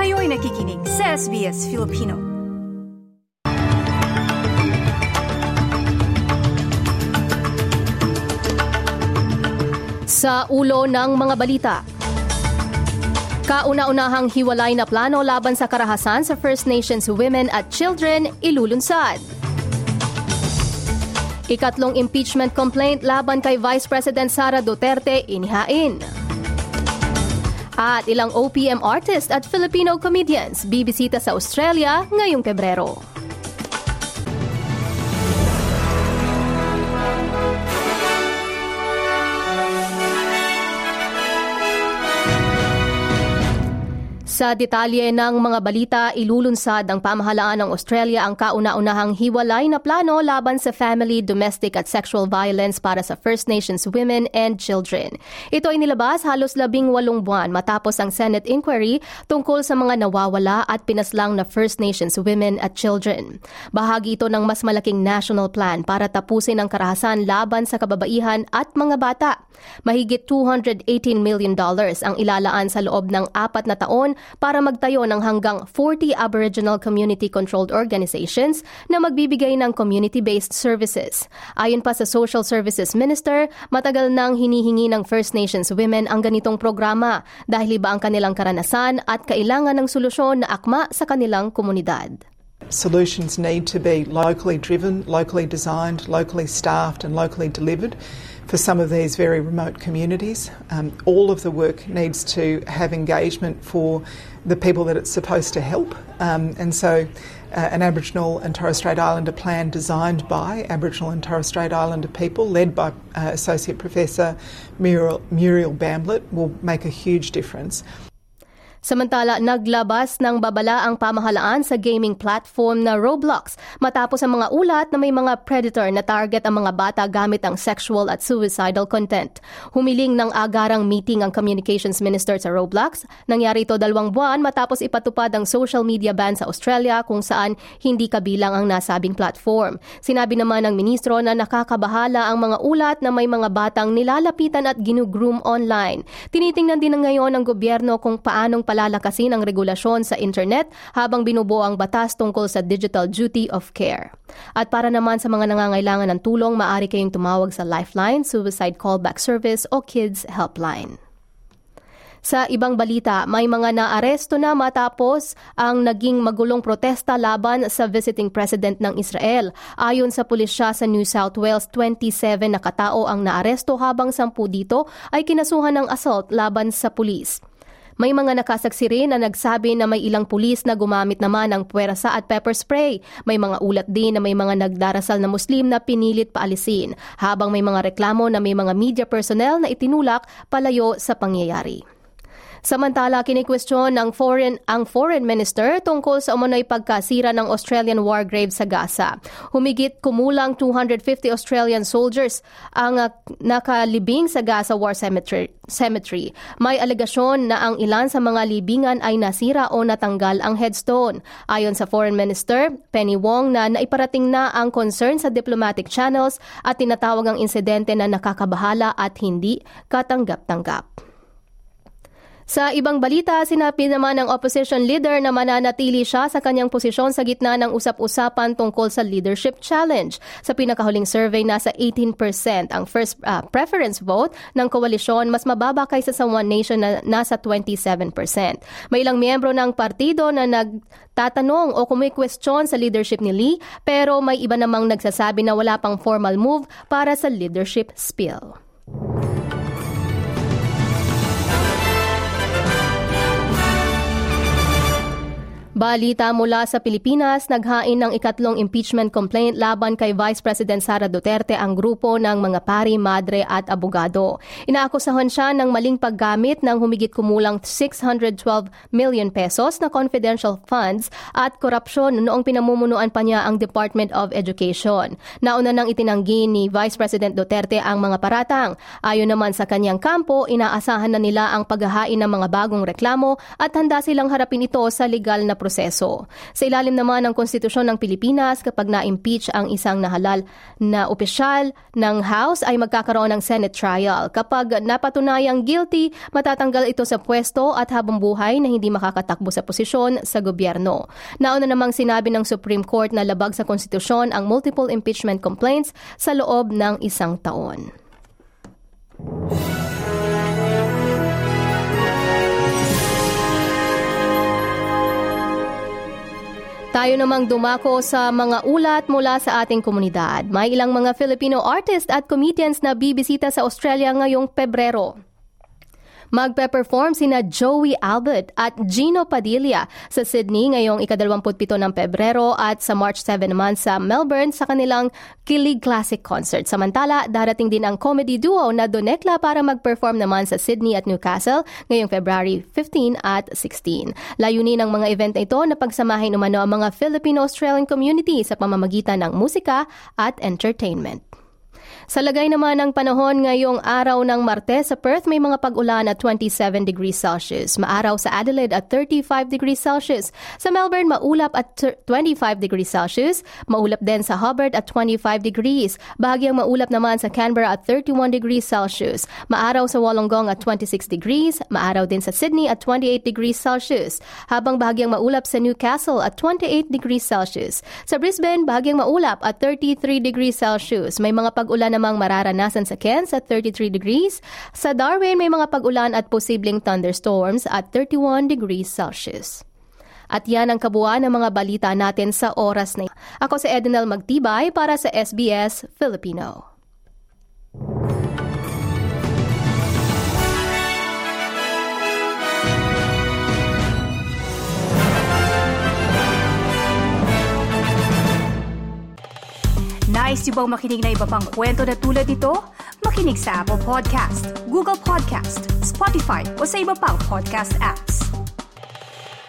Kayo'y nakikinig sa SBS Filipino. Sa ulo ng mga balita, kauna-unahang hiwalay na plano laban sa karahasan sa First Nations women at children ilulunsad. Ikatlong impeachment complaint laban kay Vice President Sara Duterte inihain. At ilang OPM artist at Filipino comedians bibisita sa Australia ngayong Pebrero. Sa detalye ng mga balita, ilulunsad ng pamahalaan ng Australia ang kauna-unahang hiwalay na plano laban sa family, domestic at sexual violence para sa First Nations women and children. Ito ay nilabas halos 18 buwan matapos ang Senate inquiry tungkol sa mga nawawala at pinaslang na First Nations women at children. Bahagi ito ng mas malaking national plan para tapusin ang karahasan laban sa kababaihan at mga bata. Mahigit $218 million ang ilalaan sa loob ng 4 na taon para magtayo ng hanggang 40 Aboriginal community-controlled organizations na magbibigay ng community-based services. Ayon pa sa Social Services Minister, matagal nang hinihingi ng First Nations women ang ganitong programa dahil iba ang kanilang karanasan at kailangan ng solusyon na akma sa kanilang komunidad. Solutions need to be locally driven, locally designed, locally staffed and locally delivered for some of these very remote communities. All of the work needs to have engagement for the people that it's supposed to help. And so an Aboriginal and Torres Strait Islander plan designed by Aboriginal and Torres Strait Islander people, led by Associate Professor Muriel Bamblett, will make a huge difference. Samantala, naglabas ng babala ang pamahalaan sa gaming platform na Roblox matapos ang mga ulat na may mga predator na target ang mga bata gamit ang sexual at suicidal content. Humiling ng agarang meeting ang Communications Minister sa Roblox. Nangyari ito 2 buwan matapos ipatupad ang social media ban sa Australia kung saan hindi kabilang ang nasabing platform. Sinabi naman ng ministro na nakakabahala ang mga ulat na may mga batang nilalapitan at ginugroom online. Tinitingnan din ngayon ng gobyerno kung paanong palalakasin ang regulasyon sa internet habang binubuo ang batas tungkol sa digital duty of care. At para naman sa mga nangangailangan ng tulong, maaari kayong tumawag sa Lifeline, Suicide Callback Service o Kids Helpline. Sa ibang balita, may mga naaresto na matapos ang naging magulong protesta laban sa visiting president ng Israel. Ayon sa pulisya sa New South Wales, 27 na katao ang naaresto habang 10 dito ay kinasuhan ng assault laban sa pulis. May mga nakasaksi rin na nagsabi na may ilang pulis na gumamit naman ng puwersa at pepper spray. May mga ulat din na may mga nagdarasal na Muslim na pinilit paalisin, habang may mga reklamo na may mga media personnel na itinulak palayo sa pangyayari. Samantala, kinikwestiyon ang foreign minister tungkol sa umano'y pagkasira ng Australian war grave sa Gaza. Humigit kumulang 250 Australian soldiers ang nakalibing sa Gaza War Cemetery. May alegasyon na ang ilan sa mga libingan ay nasira o natanggal ang headstone. Ayon sa foreign minister, Penny Wong, na naiparating na ang concern sa diplomatic channels at tinatawag ang insidente na nakakabahala at hindi katanggap-tanggap. Sa ibang balita, sinabi naman ng opposition leader na mananatili siya sa kanyang posisyon sa gitna ng usap-usapan tungkol sa leadership challenge. Sa pinakahuling survey, nasa 18% ang first preference vote ng koalisyon, mas mababa kaysa sa One Nation na nasa 27%. May ilang miyembro ng partido na nagtatanong o kumikwestiyon sa leadership ni Lee, pero may iba namang nagsasabi na wala pang formal move para sa leadership spill. Balita mula sa Pilipinas, naghain ng ikatlong impeachment complaint laban kay Vice President Sara Duterte ang grupo ng mga pari, madre at abogado. Inaakusahan siya ng maling paggamit ng humigit kumulang 612 million pesos na confidential funds at korupsyon noong pinamumunuan pa niya ang Department of Education. Nauna nang itinanggi ni Vice President Duterte ang mga paratang. Ayon naman sa kanyang kampo, inaasahan na nila ang paghahain ng mga bagong reklamo at handa silang harapin ito sa legal na proseso proseso. Sa ilalim naman ng Konstitusyon ng Pilipinas, kapag na-impeach ang isang nahalal na opisyal ng House ay magkakaroon ng Senate trial. Kapag napatunayang guilty, matatanggal ito sa pwesto at habang buhay na hindi makakatakbo sa posisyon sa gobyerno. Nauna namang sinabi ng Supreme Court na labag sa konstitusyon ang multiple impeachment complaints sa loob ng 1 taon. Tayo namang dumako sa mga ulat mula sa ating komunidad. May ilang mga Filipino artist at comedians na bibisita sa Australia ngayong Pebrero. Magpe-perform sina Joey Albert at Gino Padilla sa Sydney ngayong 27 ng Pebrero at sa March 7 naman sa Melbourne sa kanilang Kilig Classic Concert. Samantala, darating din ang comedy duo na Donekla para mag-perform naman sa Sydney at Newcastle ngayong February 15 at 16. Layunin ng mga event na ito na pagsamahin umano ang mga Filipino-Australian community sa pamamagitan ng musika at entertainment. Sa lagay naman ng panahon ngayong araw ng Martes sa Perth, may mga pag-ulan at 27 degrees Celsius. Maaraw sa Adelaide at 35 degrees Celsius. Sa Melbourne, maulap at 25 degrees Celsius. Maulap din sa Hobart at 25 degrees. Bahagyang maulap naman sa Canberra at 31 degrees Celsius. Maaraw sa Wollongong at 26 degrees. Maaraw din sa Sydney at 28 degrees Celsius. Habang bahagyang maulap sa Newcastle at 28 degrees Celsius. Sa Brisbane, bahagyang maulap at 33 degrees Celsius. May mga pag-ulan namang mararanasan sa Cairns at 33 degrees. Sa Darwin, may mga pag-ulan at posibleng thunderstorms at 31 degrees Celsius. At yan ang kabuuan ng mga balita natin sa oras na. Ako si Edenel Magtibay para sa SBS Filipino. Nice yung bang makinig na iba pang kwento na tulad ito? Makinig sa Apple Podcast, Google Podcast, Spotify o sa iba pang podcast apps.